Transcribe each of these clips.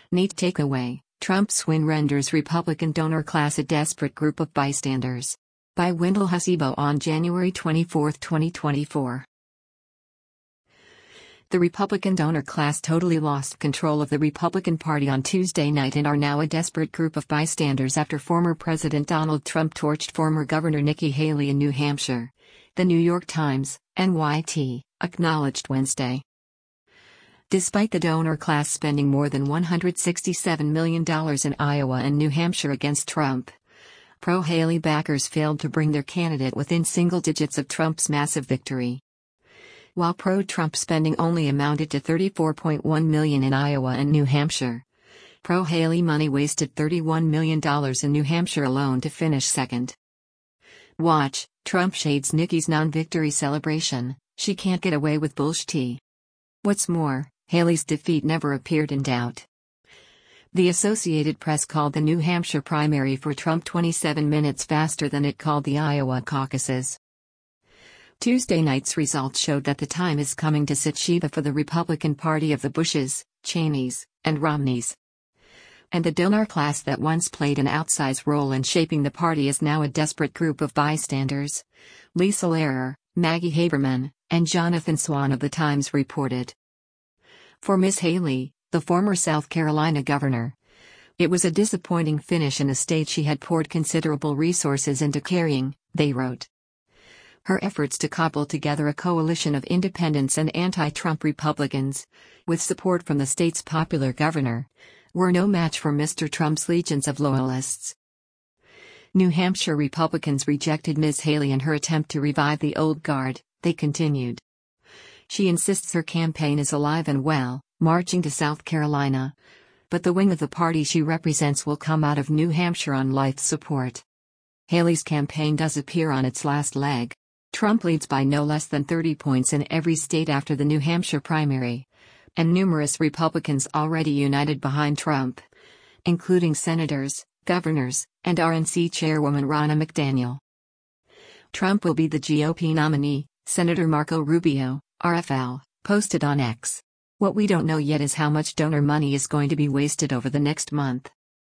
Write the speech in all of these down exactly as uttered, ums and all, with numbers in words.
Neat takeaway: Trump's win renders Republican donor class a desperate group of bystanders. By Wendell Hasibo on January twenty-fourth, twenty twenty-four. The Republican donor class totally lost control of the Republican Party on Tuesday night and are now a desperate group of bystanders after former President Donald Trump torched former Governor Nikki Haley in New Hampshire. The New York Times, N Y T, acknowledged Wednesday. Despite the donor class spending more than one hundred sixty-seven million dollars in Iowa and New Hampshire against Trump, pro-Haley backers failed to bring their candidate within single digits of Trump's massive victory. While pro-Trump spending only amounted to thirty-four point one million dollars in Iowa and New Hampshire, pro-Haley money wasted thirty-one million dollars in New Hampshire alone to finish second. Watch: Trump shades Nikki's non-victory celebration. She can't get away with bullshit. What's more, Haley's defeat never appeared in doubt. The Associated Press called the New Hampshire primary for Trump twenty-seven minutes faster than it called the Iowa caucuses. Tuesday night's results showed that the time is coming to sit Shiva for the Republican Party of the Bushes, Cheneys, and Romneys. And the donor class that once played an outsized role in shaping the party is now a desperate group of bystanders. Lisa Lehrer, Maggie Haberman, and Jonathan Swan of The Times reported. For Miz Haley, the former South Carolina governor, it was a disappointing finish in a state she had poured considerable resources into carrying, they wrote. Her efforts to cobble together a coalition of independents and anti-Trump Republicans, with support from the state's popular governor, were no match for Mister Trump's legions of loyalists. New Hampshire Republicans rejected Miz Haley in her attempt to revive the old guard, they continued. She insists her campaign is alive and well, marching to South Carolina, but the wing of the party she represents will come out of New Hampshire on life support. Haley's campaign does appear on its last leg. Trump leads by no less than thirty points in every state after the New Hampshire primary, and numerous Republicans already united behind Trump, including senators, governors, and R N C chairwoman Ronna McDaniel. Trump will be the G O P nominee, Senator Marco Rubio, R F L, posted on X. What we don't know yet is how much donor money is going to be wasted over the next month.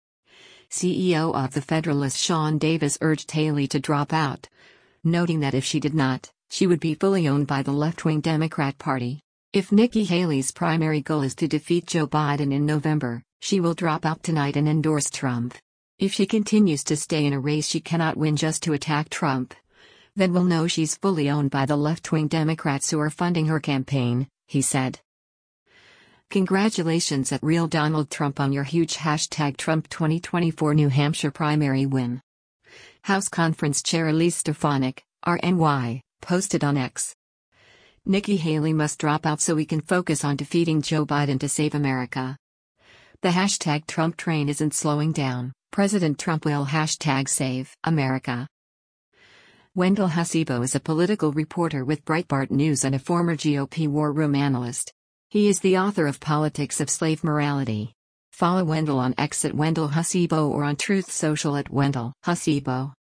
C E O of the Federalist Sean Davis urged Haley to drop out, noting that if she did not, she would be fully owned by the left-wing Democrat Party. If Nikki Haley's primary goal is to defeat Joe Biden in November, she will drop out tonight and endorse Trump. If she continues to stay in a race she cannot win just to attack Trump, then we'll know she's fully owned by the left-wing Democrats who are funding her campaign, he said. Congratulations at Real Donald Trump on your huge hashtag Trump twenty twenty-four New Hampshire primary win. House Conference Chair Elise Stefanik, R N Y, posted on X. Nikki Haley must drop out so we can focus on defeating Joe Biden to save America. The hashtag Trump train isn't slowing down. President Trump will hashtag save America. Wendell Hasibo is a political reporter with Breitbart News and a former G O P war room analyst. He is the author of Politics of Slave Morality. Follow Wendell on X at Wendell Hasibo or on Truth Social at Wendell Hasibo.